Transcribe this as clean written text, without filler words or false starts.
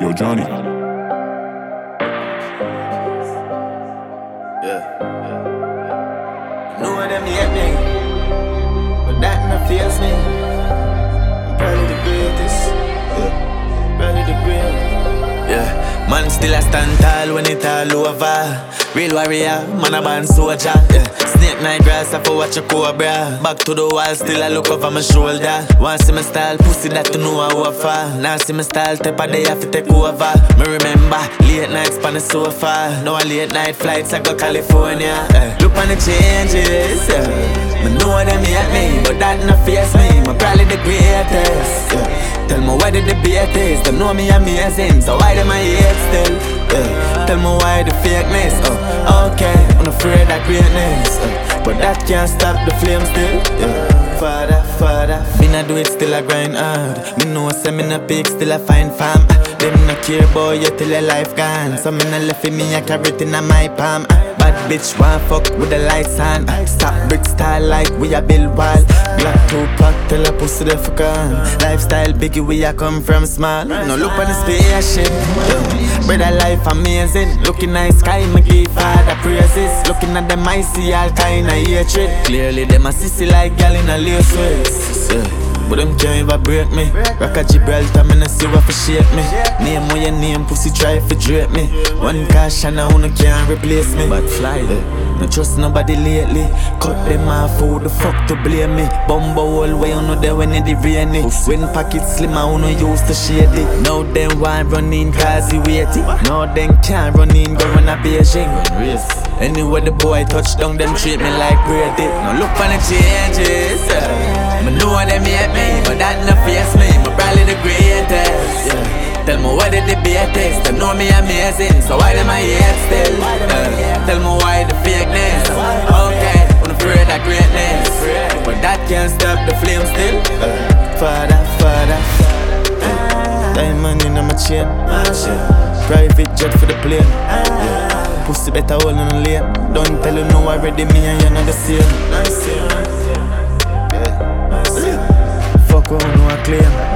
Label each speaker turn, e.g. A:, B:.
A: Yo, Johnny.
B: Yeah. Know them hate me, but that not fears me. I'm probably the greatest. Yeah. Probably the greatest. Yeah. Man still a stand tall when it all over. Real warrior, man a born soldier. Yeah. Snake night grass, I for watch a cobra. Back to the wall, still I look over my shoulder. Want see my style, pussy that to know how I fall. Now see my style, type of day have to take over. Me remember, late nights on the sofa. Now a late night flights, I go California. Look on the changes, me know them hate me, but that not face me. I'm probably the greatest. Tell me why the debate is. Them know me amazing, so why them I hate still? Tell me why the fakeness. Okay, I'm afraid of greatness, but that can't stop the flame still. Father, me not do it, still I grind hard. Me know say me not big, still I find fam. Them not care about you till your life gone. So me not left me, I carry it in my palm. Bad bitch want fuck with the lights on. Stop brick style like we a build wall. Black Tupac till I pussy the fuck on. Lifestyle biggie, we a come from small. No look on the spaceship. Brother life amazing. Looking nice sky, me give father praises. Looking at them I see all kind of hatred. Clearly them a sissy like gal in a lace waist. But them can't ever break me. Rock a Gibraltar, me no see what for shake me. Name what your name, pussy try fi drape me. One cash and now no can't replace me. But fly, no trust nobody lately. Cut them off, who the fuck to blame me? Bumbo all way, you know they when it rainy. When pockets slim, I no used to shade it. Now them want run in cause he waiting. Now them can't run in, go run a Beijing. Anyway the boy touch down, them treat me like Brady. Now look on the changes. Me know them hate me, but that not face me. I'm probably the greatest. Tell me why the debate is. Them know me amazing, so why them I hate still? Tell me why the fakeness. Okay, I'm afraid of greatness, but that can't stop the flame still. Father, diamond in my chain. Private jet for the plane. Pussy better hold on the lane. Don't tell you no already, me and you not the same. Fuck what you know I claim.